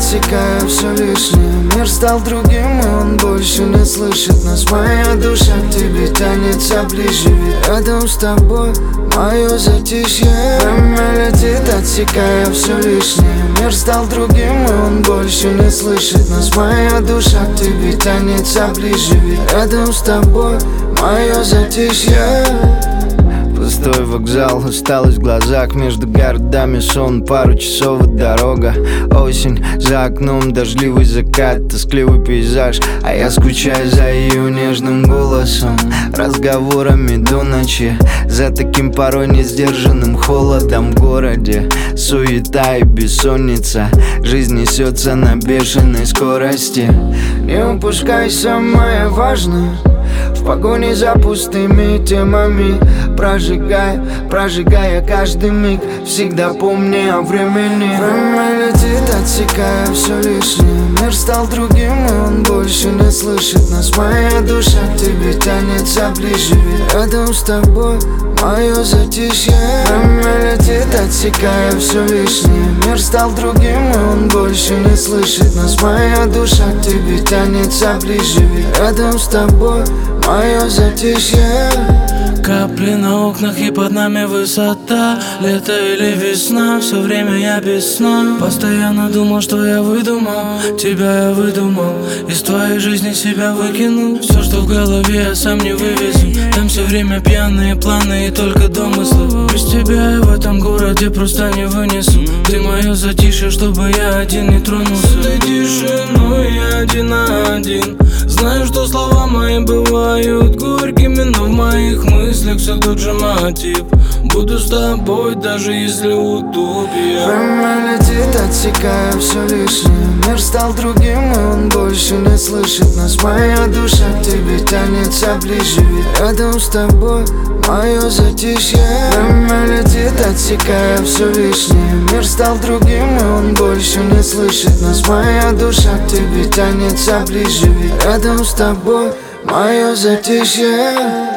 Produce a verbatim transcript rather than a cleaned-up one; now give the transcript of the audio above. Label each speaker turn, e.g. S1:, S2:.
S1: отсекая все лишнее. Мир стал другим, и он больше не слышит нас. Моя душа к тебе тянется ближе, ведь рядом с тобой мое затишье. Время летит, отсекая все лишнее. Мир стал другим, и он больше не слышит нас. Моя душа к тебе тянется ближе, ведь рядом с тобой мое затишье.
S2: Пустой вокзал, усталость в глазах. Между городами сон, пару часов и дорога. Осень, за окном дождливый закат, тоскливый пейзаж. А я скучаю за ее нежным голосом, разговорами до ночи, за таким порой несдержанным холодом в городе. Суета и бессонница, жизнь несется на бешеной скорости.
S1: Не упускай самое важное в погоне за пустыми темами. Прожигая, прожигая каждый миг, всегда помни о времени. Время летит, отсекая все лишнее. Мир стал другим, и он больше не слышит нас. Моя душа к тебе тянется ближе, ведь рядом с тобой мое затишье. Время летит, отсекая все лишнее. Мир стал другим, и он больше не слышит нас. Моя душа к тебе тянется ближе, ведь рядом с тобой мое затишье.
S3: Капли на окнах и под нами высота. Лето или весна, все время я без сна. Постоянно думал, что я выдумал, тебя я выдумал, из твоей жизни себя выкинул. Все, что в голове, я сам не вывезу. Там все время пьяные планы и только домыслы. Без тебя я в этом городе просто не вынесу. Ты мое затишье, чтобы я один не тронулся. С этой тишиной я один на один. Знаю, что слова мои бывают горькими, но в моих мыслях все тот же мотив. Буду с тобой, даже если утопия.
S1: Время летит, отсекая все лишнее. Мир стал другим, и он больше не слышит нас. Моя душа к тебе тянется ближе, ведь рядом с тобой мое затишье. Время летит, отсекая все лишнее. Мир стал другим, и он больше не слышит нас. Моя душа к тебе тянется ближе, ведь рядом с тобой мое затишье.